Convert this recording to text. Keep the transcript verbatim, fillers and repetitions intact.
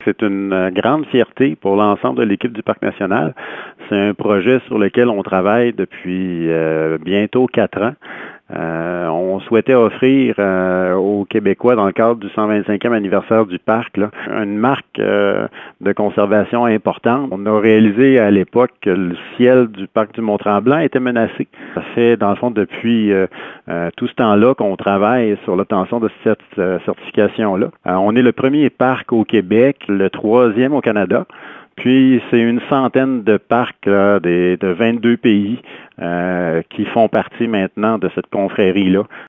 c'est une euh, grande fierté pour l'ensemble de l'équipe du Parc national. C'est un projet sur lequel on travaille depuis euh, bientôt quatre ans. Euh, on souhaitait offrir euh, aux Québécois, dans le cadre du cent vingt-cinquième anniversaire du parc, là, une marque euh, de conservation importante. On a réalisé à l'époque que le ciel du parc du Mont-Tremblant était menacé. Ça fait, dans le fond, depuis euh, euh, tout ce temps-là qu'on travaille sur l'obtention de cette euh, certification-là. Euh, on est le premier parc au Québec, le troisième au Canada. Puis, c'est une centaine de parcs là, des, de vingt-deux pays euh, qui font partie maintenant de cette confrérie-là.